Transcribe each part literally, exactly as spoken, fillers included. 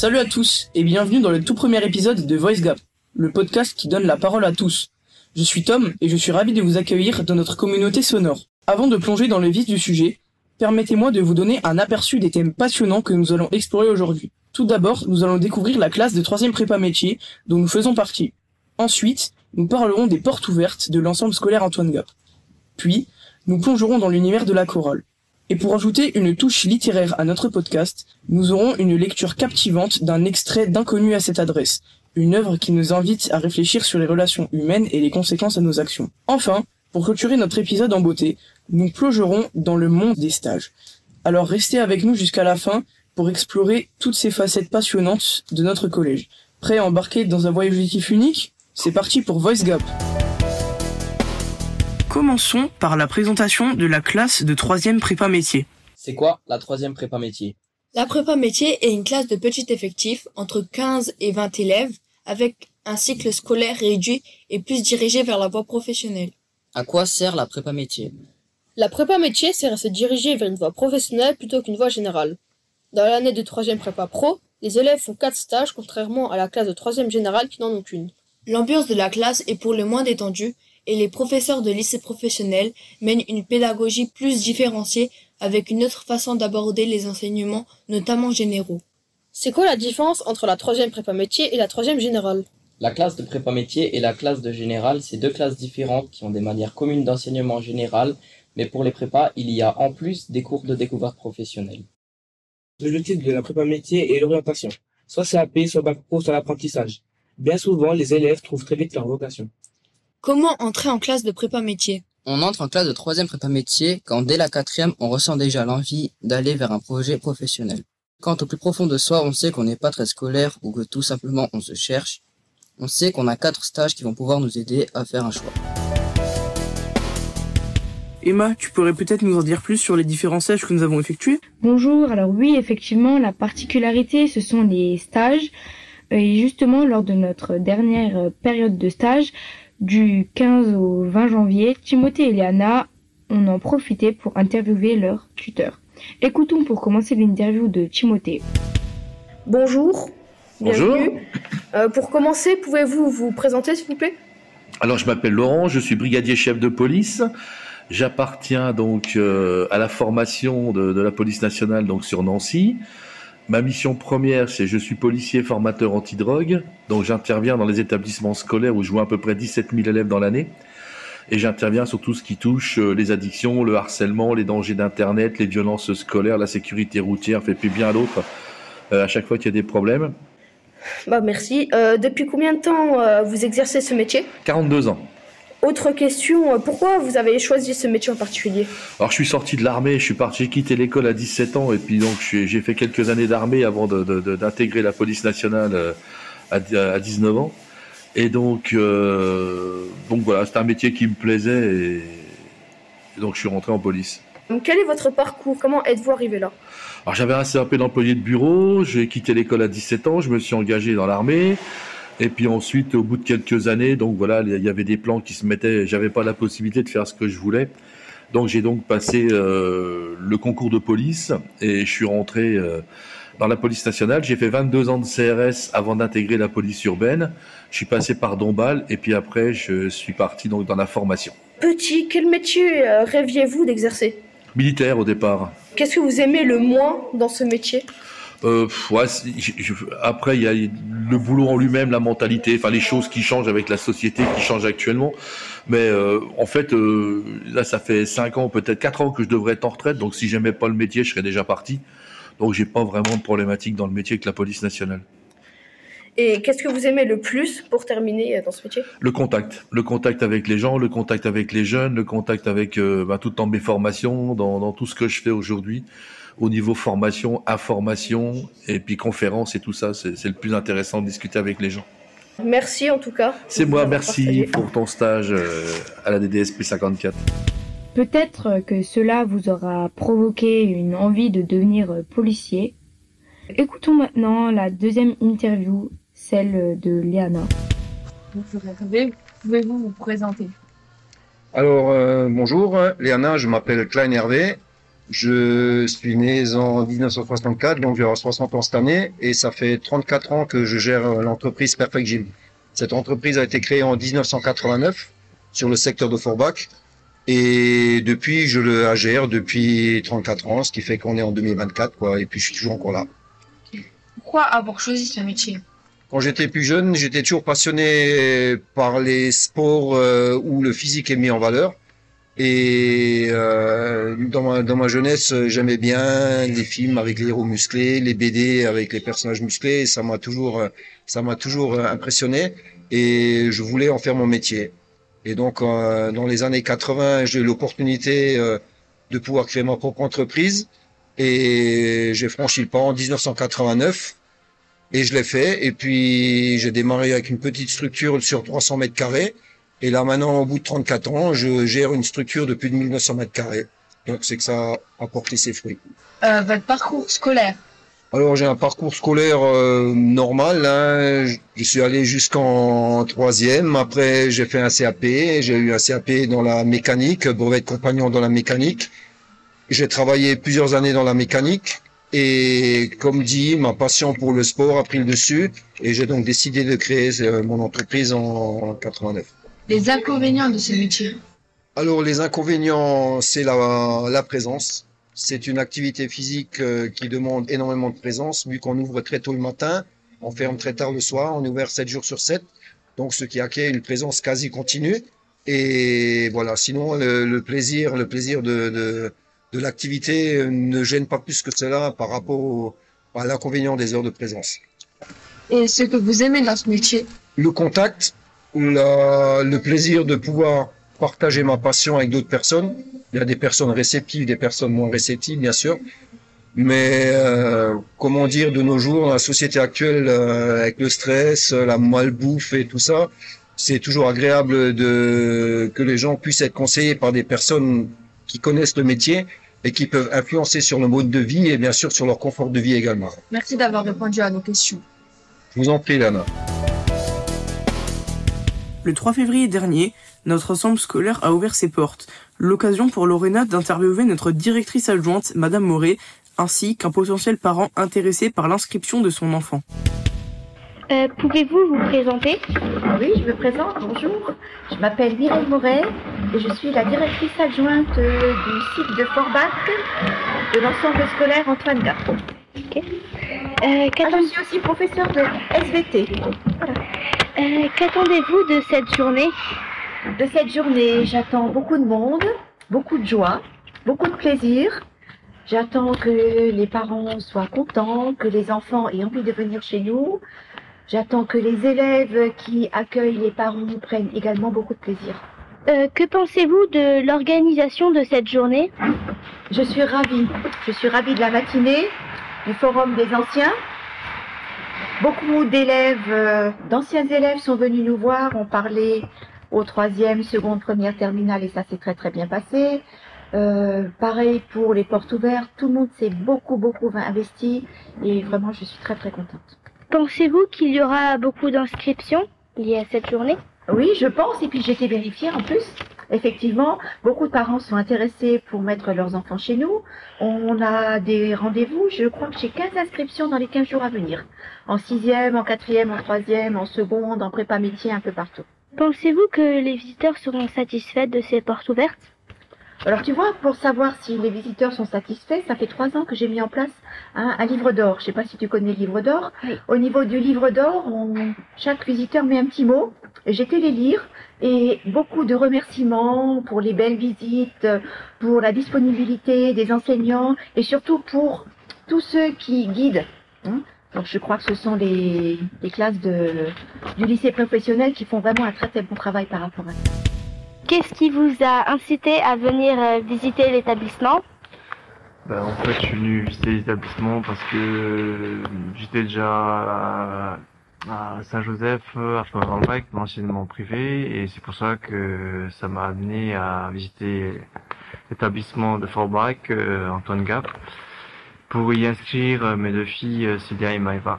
Salut à tous et bienvenue dans le tout premier épisode de Voice Gap, le podcast qui donne la parole à tous. Je suis Tom et je suis ravi de vous accueillir dans notre communauté sonore. Avant de plonger dans le vif du sujet, permettez-moi de vous donner un aperçu des thèmes passionnants que nous allons explorer aujourd'hui. Tout d'abord, nous allons découvrir la classe de troisième prépa métier dont nous faisons partie. Ensuite, nous parlerons des portes ouvertes de l'ensemble scolaire Antoine Gap. Puis, nous plongerons dans l'univers de la chorale. Et pour ajouter une touche littéraire à notre podcast, nous aurons une lecture captivante d'un extrait d'Inconnu à cette adresse, une œuvre qui nous invite à réfléchir sur les relations humaines et les conséquences à nos actions. Enfin, pour clôturer notre épisode en beauté, nous plongerons dans le monde des stages. Alors restez avec nous jusqu'à la fin pour explorer toutes ces facettes passionnantes de notre collège. Prêts à embarquer dans un voyage auditif unique ? C'est parti pour Voice Gap. Commençons par la présentation de la classe de troisième prépa métier. C'est quoi la troisième prépa métier ? La prépa métier est une classe de petit effectif, entre quinze et vingt élèves, avec un cycle scolaire réduit et plus dirigé vers la voie professionnelle. À quoi sert la prépa métier ? La prépa métier sert à se diriger vers une voie professionnelle plutôt qu'une voie générale. Dans l'année de troisième prépa pro, les élèves font quatre stages contrairement à la classe de troisième générale qui n'en ont qu'une. L'ambiance de la classe est pour le moins détendue et les professeurs de lycée professionnel mènent une pédagogie plus différenciée avec une autre façon d'aborder les enseignements, notamment généraux. C'est quoi la différence entre la troisième prépa métier et la troisième générale ? La classe de prépa métier et la classe de générale, c'est deux classes différentes qui ont des manières communes d'enseignement général, mais pour les prépas, il y a en plus des cours de découverte professionnelle. Le titre de la prépa métier est l'orientation, soit C A P, soit bac pro, soit l'apprentissage. Bien souvent, les élèves trouvent très vite leur vocation. Comment entrer en classe de prépa métier ? On entre en classe de troisième prépa métier quand dès la quatrième, on ressent déjà l'envie d'aller vers un projet professionnel. Quand au plus profond de soi, on sait qu'on n'est pas très scolaire ou que tout simplement on se cherche, on sait qu'on a quatre stages qui vont pouvoir nous aider à faire un choix. Emma, tu pourrais peut-être nous en dire plus sur les différents stages que nous avons effectués ? Bonjour, alors oui, effectivement, la particularité, ce sont les stages. Et justement, lors de notre dernière période de stage, du quinze au vingt janvier, Timothée et Léana, on en profitait pour interviewer leur tuteur. Écoutons pour commencer l'interview de Timothée. Bonjour. Bonjour. Bienvenue. Euh, pour commencer, pouvez-vous vous présenter s'il vous plaît ? Alors je m'appelle Laurent, je suis brigadier chef de police. J'appartiens donc euh, à la formation de, de la police nationale donc sur Nancy. Ma mission première, c'est je suis policier formateur antidrogue. Donc j'interviens dans les établissements scolaires où je vois à peu près dix-sept mille élèves dans l'année. Et j'interviens sur tout ce qui touche euh, les addictions, le harcèlement, les dangers d'internet, les violences scolaires, la sécurité routière, fait plus bien à l'autre euh, à chaque fois qu'il y a des problèmes. Bah merci. Euh, depuis combien de temps euh, vous exercez ce métier ? quarante-deux ans. Autre question, euh, pourquoi vous avez choisi ce métier en particulier ? Alors je suis sorti de l'armée, je suis parti, j'ai quitté l'école à dix-sept ans et puis donc j'ai, j'ai fait quelques années d'armée avant de, de, de, d'intégrer la police nationale euh, à, à dix-neuf ans. Et donc, euh, donc voilà, c'était un métier qui me plaisait et, et donc je suis rentré en police. Quel est votre parcours ? Comment êtes-vous arrivé là ? Alors j'avais un C A P d'employé de bureau, j'ai quitté l'école à dix-sept ans, je me suis engagé dans l'armée. Et puis ensuite, au bout de quelques années, donc voilà, il y avait des plans qui se mettaient, j'avais pas la possibilité de faire ce que je voulais. Donc j'ai donc passé euh, le concours de police et je suis rentré euh, dans la police nationale. J'ai fait vingt-deux ans de C R S avant d'intégrer la police urbaine. Je suis passé par Dombasle et puis après je suis parti donc dans la formation. Petit, quel métier euh, rêviez-vous d'exercer ? Militaire au départ. Qu'est-ce que vous aimez le moins dans ce métier ? Euh, ouais, je, je, après, il y a le boulot en lui-même, la mentalité, enfin les choses qui changent avec la société qui change actuellement. Mais euh, en fait, euh, là, ça fait cinq ans, peut-être quatre ans que je devrais être en retraite. Donc, si j'aimais pas le métier, je serais déjà parti. Donc, j'ai pas vraiment de problématique dans le métier avec la police nationale. Et qu'est-ce que vous aimez le plus pour terminer dans ce métier ? Le contact, le contact avec les gens, le contact avec les jeunes, le contact avec euh, bah, tout dans mes formations, dans, dans tout ce que je fais aujourd'hui. Au niveau formation, information et puis conférence et tout ça, c'est, c'est le plus intéressant de discuter avec les gens. Merci en tout cas. C'est moi, merci partagé. Pour ton stage euh, à la D D S P cinquante-quatre. Peut-être que cela vous aura provoqué une envie de devenir policier. Écoutons maintenant la deuxième interview, celle de Léana. Pouvez-vous vous présenter ? Alors, euh, bonjour, Léana, je m'appelle Klein Hervé. Je suis né en dix-neuf cent soixante-quatre, donc j'ai soixante ans cette année, et ça fait trente-quatre ans que je gère l'entreprise Perfect Gym. Cette entreprise a été créée en dix-neuf cent quatre-vingt-neuf sur le secteur de Forbach, et depuis je le la gère depuis trente-quatre ans, ce qui fait qu'on est en deux mille vingt-quatre, quoi, et puis je suis toujours encore là. Pourquoi avoir choisi ce métier? Quand j'étais plus jeune, j'étais toujours passionné par les sports euh, où le physique est mis en valeur. Et euh, dans ma dans ma jeunesse, j'aimais bien les films avec les héros musclés, les B D avec les personnages musclés. Et ça m'a toujours ça m'a toujours impressionné et je voulais en faire mon métier. Et donc euh, dans les années quatre-vingts, j'ai eu l'opportunité euh, de pouvoir créer ma propre entreprise et j'ai franchi le pas en dix-neuf cent quatre-vingt-neuf et je l'ai fait. Et puis j'ai démarré avec une petite structure sur trois cents mètres carrés. Et là, maintenant, au bout de trente-quatre ans, je gère une structure de plus de mille neuf cents mètres carrés. Donc, c'est que ça a porté ses fruits. Euh, votre parcours scolaire? Alors, j'ai un parcours scolaire euh, normal. Hein. Je suis allé jusqu'en troisième. Après, j'ai fait un C A P. J'ai eu un C A P dans la mécanique, brevet de compagnon dans la mécanique. J'ai travaillé plusieurs années dans la mécanique. Et comme dit, ma passion pour le sport a pris le dessus. Et j'ai donc décidé de créer euh, mon entreprise en quatre-vingt-neuf. Les inconvénients de ce métier? Alors les inconvénients, c'est la, la présence. C'est une activité physique euh, qui demande énormément de présence, vu qu'on ouvre très tôt le matin, on ferme très tard le soir, on est ouvert sept jours sur sept, donc ce qui acquiert une présence quasi continue. Et voilà, sinon le, le plaisir, le plaisir de, de, de l'activité ne gêne pas plus que cela par rapport au, à l'inconvénient des heures de présence. Et ce que vous aimez dans ce métier? Le contact. La, le plaisir de pouvoir partager ma passion avec d'autres personnes. Il y a des personnes réceptives, des personnes moins réceptives, bien sûr. Mais euh, comment dire, de nos jours, dans la société actuelle, euh, avec le stress, la malbouffe et tout ça, c'est toujours agréable de que les gens puissent être conseillés par des personnes qui connaissent le métier et qui peuvent influencer sur le mode de vie et bien sûr sur leur confort de vie également. Merci d'avoir répondu à nos questions. Je vous en prie, Lana. Le trois février dernier, notre ensemble scolaire a ouvert ses portes. L'occasion pour Lorena d'interviewer notre directrice adjointe, Madame Moret, ainsi qu'un potentiel parent intéressé par l'inscription de son enfant. Euh, pouvez-vous vous présenter? Oui, je me présente, bonjour. Je m'appelle Mireille Moret et je suis la directrice adjointe euh, du site de Forbach de l'ensemble scolaire Antoine Gap. Ok. Euh, ah, je suis aussi professeure de S V T. Voilà. Euh, qu'attendez-vous de cette journée? De cette journée, j'attends beaucoup de monde, beaucoup de joie, beaucoup de plaisir. J'attends que les parents soient contents, que les enfants aient envie de venir chez nous. J'attends que les élèves qui accueillent les parents prennent également beaucoup de plaisir. Euh, que pensez-vous de l'organisation de cette journée? Je suis ravie. Je suis ravie de la matinée, du forum des anciens. Beaucoup d'élèves, euh, d'anciens élèves sont venus nous voir, ont parlé au troisième, seconde, première, terminale et ça s'est très très bien passé. Euh, pareil pour les portes ouvertes, tout le monde s'est beaucoup beaucoup investi et vraiment je suis très très contente. Pensez-vous qu'il y aura beaucoup d'inscriptions liées à cette journée? Oui, je pense, et puis j'ai été vérifiée en plus. Effectivement, beaucoup de parents sont intéressés pour mettre leurs enfants chez nous. On a des rendez-vous, je crois que j'ai quinze inscriptions dans les quinze jours à venir. En sixième, en quatrième, en troisième, en seconde, en prépa métier, un peu partout. Pensez-vous que les visiteurs seront satisfaits de ces portes ouvertes? Alors tu vois, pour savoir si les visiteurs sont satisfaits, ça fait trois ans que j'ai mis en place un, un livre d'or. Je sais pas si tu connais le livre d'or. Oui. Au niveau du livre d'or, on, chaque visiteur met un petit mot. J'ai été les lire et beaucoup de remerciements pour les belles visites, pour la disponibilité des enseignants et surtout pour tous ceux qui guident. Hein. Donc je crois que ce sont les, les classes de, du lycée professionnel qui font vraiment un très très bon travail par rapport à ça. Qu'est-ce qui vous a incité à venir visiter l'établissement? Ben, en fait, je suis venu visiter l'établissement parce que j'étais déjà à, à Saint-Joseph, à Forbach, l'enseignement privé, et c'est pour ça que ça m'a amené à visiter l'établissement de Forbach, euh, Antoine Gap, pour y inscrire mes deux filles, Célia et Maëva.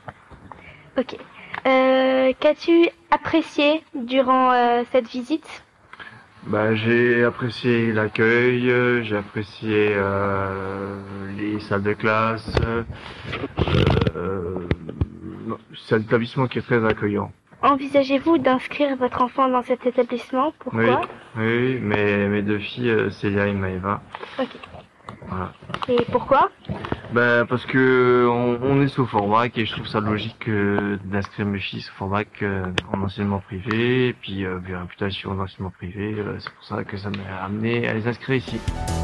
Ok. Euh, qu'as-tu apprécié durant euh, cette visite? Bah, j'ai apprécié l'accueil, euh, j'ai apprécié euh, les salles de classe. Euh, euh, c'est un établissement qui est très accueillant. Envisagez-vous d'inscrire votre enfant dans cet établissement? Pourquoi? Oui, oui, mais mes deux filles, euh, Célia et Maëva. Ok. Voilà. Et pourquoi? Ben parce que on, on est sous Forbach et je trouve ça logique euh, d'inscrire mes filles sous Forbach euh, en enseignement privé, et puis euh, vu la réputation d'enseignement privé, euh, c'est pour ça que ça m'a amené à les inscrire ici.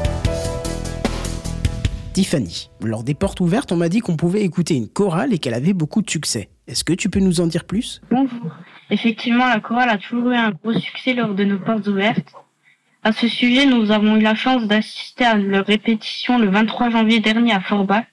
Tiffany, lors des portes ouvertes, on m'a dit qu'on pouvait écouter une chorale et qu'elle avait beaucoup de succès. Est-ce que tu peux nous en dire plus? Bonjour. Effectivement, la chorale a toujours eu un gros succès lors de nos portes ouvertes. À ce sujet, nous avons eu la chance d'assister à leur répétition le vingt-trois janvier dernier à Forbach.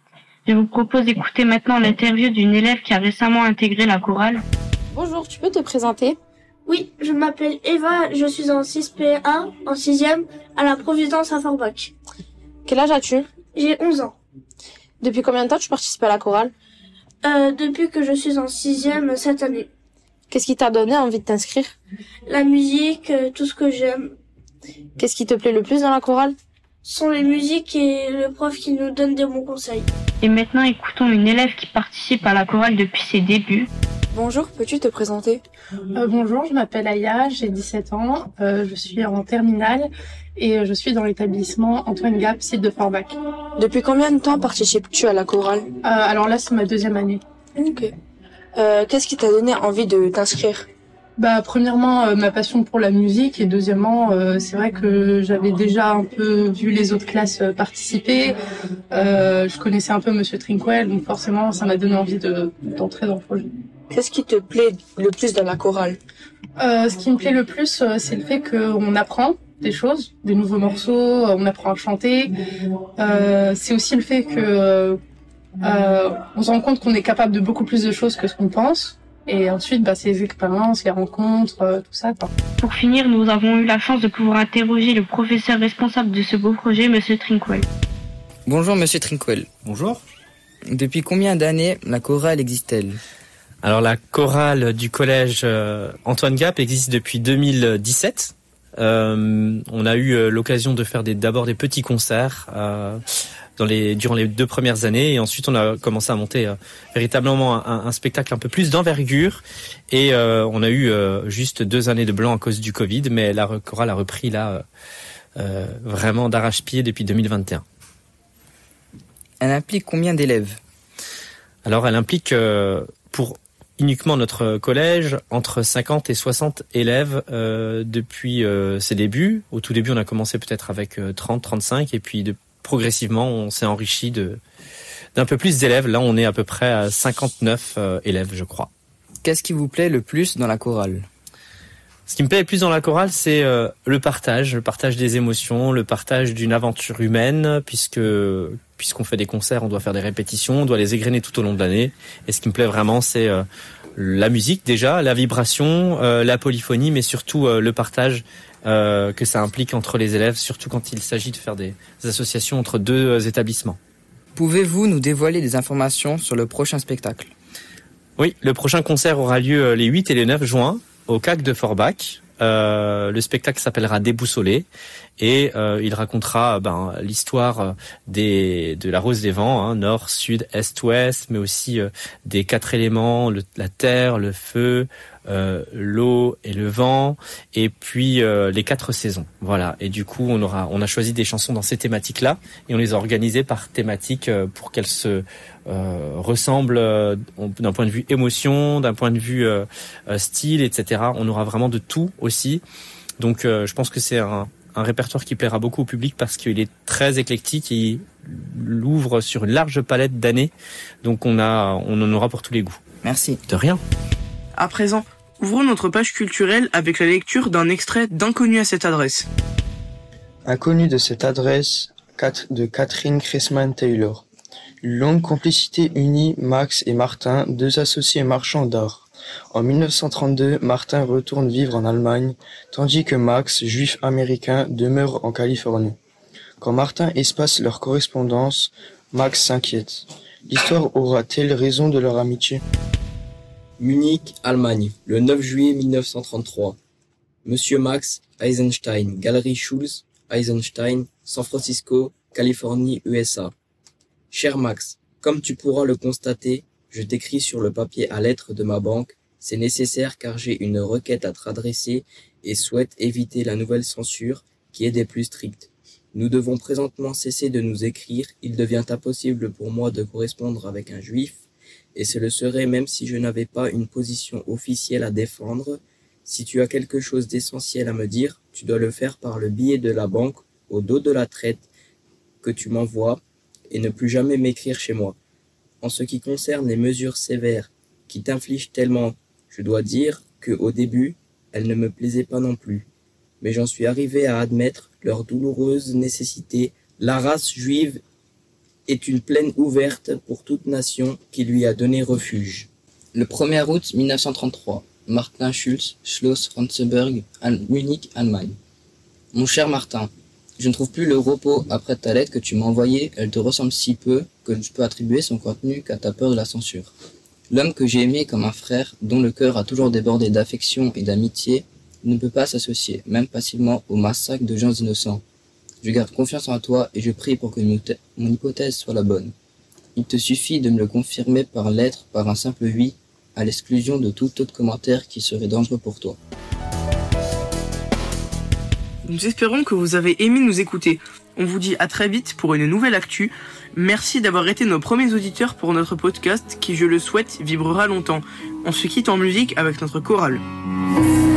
Je vous propose d'écouter maintenant l'interview d'une élève qui a récemment intégré la chorale. Bonjour, tu peux te présenter? Oui, je m'appelle Eva, je suis en six P un, en sixième, à la Providence à Forbach. Quel âge as-tu? J'ai onze ans. Depuis combien de temps tu participes à la chorale? Euh, depuis que je suis en sixième cette année. Qu'est-ce qui t'a donné envie de t'inscrire? La musique, euh, tout ce que j'aime. Qu'est-ce qui te plaît le plus dans la chorale? Ce sont les musiques et le prof qui nous donne des bons conseils. Et maintenant, écoutons une élève qui participe à la chorale depuis ses débuts. Bonjour, peux-tu te présenter? euh, Bonjour, je m'appelle Aya, j'ai dix-sept ans, euh, je suis en terminale et je suis dans l'établissement Antoine Gap, site de Forbach. Depuis combien de temps participes-tu à la chorale? euh, Alors là, c'est ma deuxième année. Ok. Euh, qu'est-ce qui t'a donné envie de t'inscrire? Bah, premièrement, euh, ma passion pour la musique et deuxièmement, euh, c'est vrai que j'avais déjà un peu vu les autres classes euh, participer. Euh, je connaissais un peu Monsieur Trinquel, donc forcément, ça m'a donné envie de, d'entrer dans le projet. Qu'est-ce qui te plaît le plus dans la chorale? euh, Ce qui me plaît le plus, euh, c'est le fait qu'on apprend des choses, des nouveaux morceaux, euh, on apprend à chanter. Euh, c'est aussi le fait que euh, euh, on se rend compte qu'on est capable de beaucoup plus de choses que ce qu'on pense. Et ensuite, bah, c'est les expériences, les rencontres, euh, tout ça, quoi. Pour finir, nous avons eu la chance de pouvoir interroger le professeur responsable de ce beau projet, Monsieur Trinquel. Bonjour Monsieur Trinquel. Bonjour. Depuis combien d'années la chorale existe-t-elle? Alors la chorale du collège euh, Antoine Gap existe depuis deux mille dix-sept. Euh, on a eu euh, l'occasion de faire des, d'abord des petits concerts euh, dans les, durant les deux premières années, et ensuite on a commencé à monter euh, véritablement un, un spectacle un peu plus d'envergure, et euh, on a eu euh, juste deux années de blanc à cause du Covid, mais la chorale a repris là euh, vraiment d'arrache-pied depuis deux mille vingt et un. Elle implique combien d'élèves? Alors elle implique euh, pour uniquement notre collège entre cinquante et soixante élèves euh, depuis euh, ses débuts. Au tout début, on a commencé peut-être avec euh, trente, trente-cinq, et puis de, progressivement, on s'est enrichi de d'un peu plus d'élèves. Là, on est à peu près à cinquante-neuf euh, élèves, je crois. Qu'est-ce qui vous plaît le plus dans la chorale? Ce qui me plaît le plus dans la chorale, c'est euh, le partage, le partage des émotions, le partage d'une aventure humaine, puisque puisqu'on fait des concerts, on doit faire des répétitions, on doit les égrener tout au long de l'année. Et ce qui me plaît vraiment, c'est euh, la musique déjà, la vibration, euh, la polyphonie, mais surtout euh, le partage euh, que ça implique entre les élèves, surtout quand il s'agit de faire des, des associations entre deux euh, établissements. Pouvez-vous nous dévoiler des informations sur le prochain spectacle? Oui, le prochain concert aura lieu les huit et les neuf juin au C A C de Forbach. Euh, le spectacle s'appellera Déboussolé, et euh, il racontera ben, l'histoire des de la Rose des Vents, hein, nord, sud, est, ouest, mais aussi euh, des quatre éléments, le, la terre, le feu, euh, l'eau et le vent, et puis euh, les quatre saisons. Voilà. Et du coup, on aura, on a choisi des chansons dans ces thématiques-là, et on les a organisées par thématique euh, pour qu'elles se euh, ressemblent euh, d'un point de vue émotion, d'un point de vue euh, style, et cetera. On aura vraiment de tout aussi. Donc, euh, je pense que c'est un, un répertoire qui plaira beaucoup au public parce qu'il est très éclectique et il ouvre sur une large palette d'années. Donc, on a, on en aura pour tous les goûts. Merci. De rien. À présent, ouvrons notre page culturelle avec la lecture d'un extrait d'Inconnu à cette adresse. Inconnu de cette adresse de Catherine Cressman Taylor. Une longue complicité unit Max et Martin, deux associés marchands d'art. En mille neuf cent trente-deux, Martin retourne vivre en Allemagne, tandis que Max, juif américain, demeure en Californie. Quand Martin espace leur correspondance, Max s'inquiète. L'histoire aura-t-elle raison de leur amitié? Munich, Allemagne, le neuf juillet mille neuf cent trente-trois. Monsieur Max Eisenstein, Galerie Schulz, Eisenstein, San Francisco, Californie, U S A. Cher Max, comme tu pourras le constater, je t'écris sur le papier à lettres de ma banque. C'est nécessaire car j'ai une requête à t'adresser et souhaite éviter la nouvelle censure qui est des plus strictes. Nous devons présentement cesser de nous écrire. Il devient impossible pour moi de correspondre avec un juif, et ce le serait même si je n'avais pas une position officielle à défendre. Si tu as quelque chose d'essentiel à me dire, tu dois le faire par le biais de la banque au dos de la traite que tu m'envoies et ne plus jamais m'écrire chez moi. En ce qui concerne les mesures sévères qui t'infligent tellement, je dois dire que au début, elles ne me plaisaient pas non plus. Mais j'en suis arrivé à admettre leur douloureuse nécessité. La race juive est une plaine ouverte pour toute nation qui lui a donné refuge. Le premier août mille neuf cent trente-trois, Martin Schulz, Schloss Franzberg, Munich, Allemagne. Mon cher Martin, je ne trouve plus le repos après ta lettre que tu m'as envoyée. Elle te ressemble si peu que je peux attribuer son contenu qu'à ta peur de la censure. L'homme que j'ai aimé comme un frère, dont le cœur a toujours débordé d'affection et d'amitié, ne peut pas s'associer, même passivement, au massacre de gens innocents. Je garde confiance en toi et je prie pour que mon hypothèse soit la bonne. Il te suffit de me le confirmer par lettre, par un simple oui, à l'exclusion de tout autre commentaire qui serait dangereux pour toi. Nous espérons que vous avez aimé nous écouter. On vous dit à très vite pour une nouvelle actu. Merci d'avoir été nos premiers auditeurs pour notre podcast qui, je le souhaite, vibrera longtemps. On se quitte en musique avec notre chorale.